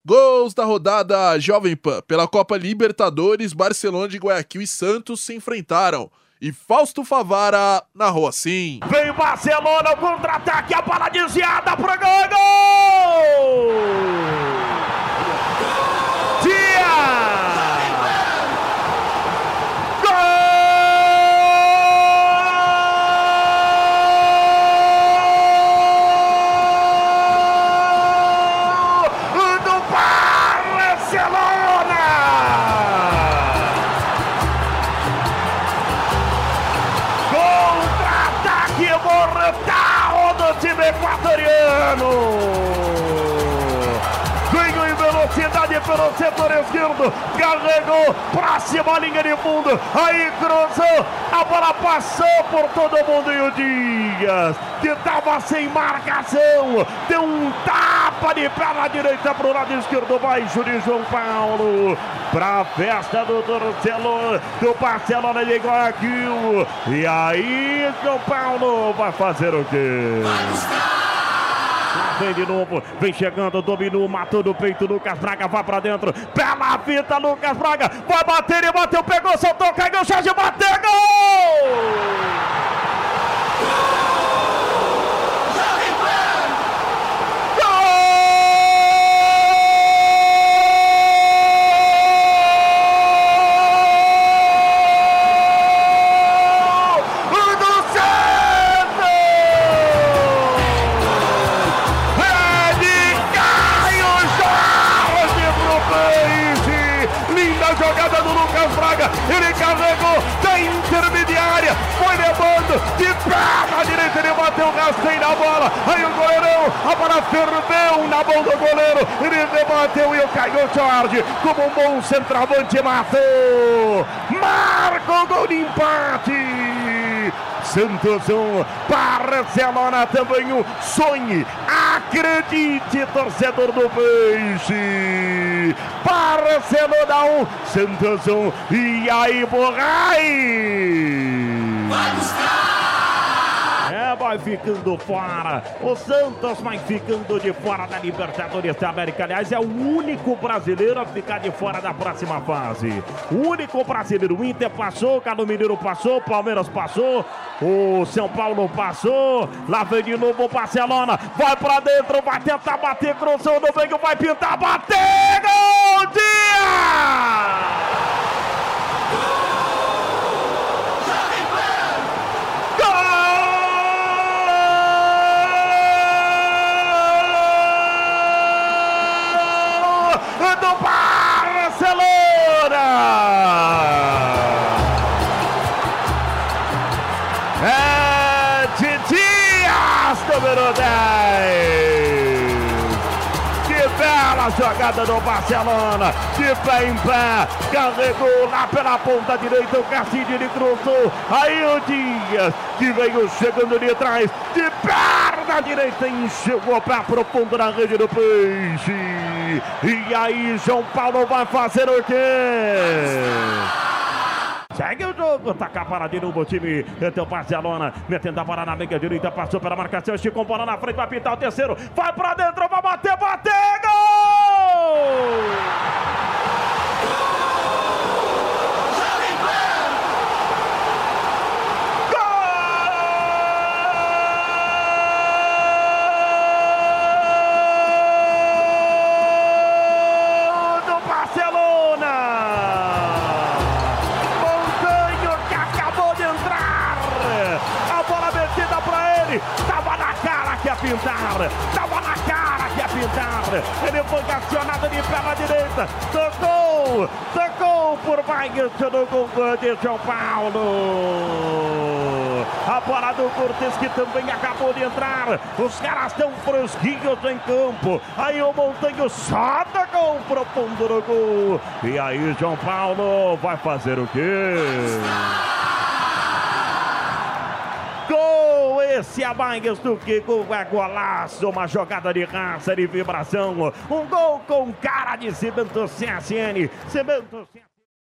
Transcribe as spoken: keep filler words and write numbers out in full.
Gols da rodada Jovem Pan. Pela Copa Libertadores, Barcelona de Guayaquil e Santos se enfrentaram. E Fausto Favara narrou assim. Vem Barcelona, contra-ataque, a bola desviada pro gol! Gol! Mortal do time equatoriano. Veio em velocidade pelo setor esquerdo, carregou pra cima a linha de fundo, aí cruzou, a bola passou por todo mundo e o Dias, que tava sem marcação, deu um tapa de perna direita pro lado esquerdo, baixo de João Paulo, pra festa do torcedor do Barcelona de Guayaquil. E aí, João Paulo vai fazer o quê? Vem de novo, vem chegando, dominou, matou no peito, Lucas Braga, vai pra dentro, bela fita, Lucas Braga, vai bater, ele bateu, pegou, soltou, caiu, chance de bater, gol! Jogada do Lucas Braga, ele carregou da intermediária, foi levando de perna direita, ele bateu o rasteio na bola, aí o goleirão, a bola ferveu na mão do goleiro, ele rebateu e o Caio Jorge, como um bom centroavante, matou, marca o gol de empate. Santos um, Barcelona também um, sonhe, acredite, torcedor do Peixe. Barcelona um, Santos um, e aí Borrai! Vai buscar! É, vai ficando fora, o Santos vai ficando de fora da Libertadores da América, aliás é o único brasileiro a ficar de fora da próxima fase, o único brasileiro. O Inter passou, o Galo Mineiro passou, o Palmeiras passou, o São Paulo passou, lá vem de novo o Barcelona, vai pra dentro, vai tentar bater, cruzou no meio, vai pintar, bater, gol, Dia! Do Barcelona! É de Dias, número dez. Que bela jogada do Barcelona, de pé em pé, carregou lá pela ponta direita, o Cassini, ele cruzou, aí o Dias, que veio chegando de trás, de perna direita, enxugou para profundo na rede do Peixe. E aí, João Paulo vai fazer o quê? Segue o jogo, taca a bola de novo o time. Então Barcelona, metendo a bola na meia direita, passou pela marcação, esticou a bola na frente, vai pintar o terceiro, vai pra dentro, vai bater, bater, gol! Tava na cara que ia pintar, tava na cara que ia pintar, ele foi acionado de perna direita, tocou, tocou por baixo do gol de São Paulo, a bola do Cortez que também acabou de entrar, os caras estão fresquinhos em campo, aí o Montanho só tocou pro fundo do gol, e aí João Paulo vai fazer o quê? Gol, esse é mais do que gol, é golaço, uma jogada de raça, de vibração, um gol com cara de Cimento C S N, Cimento C S N.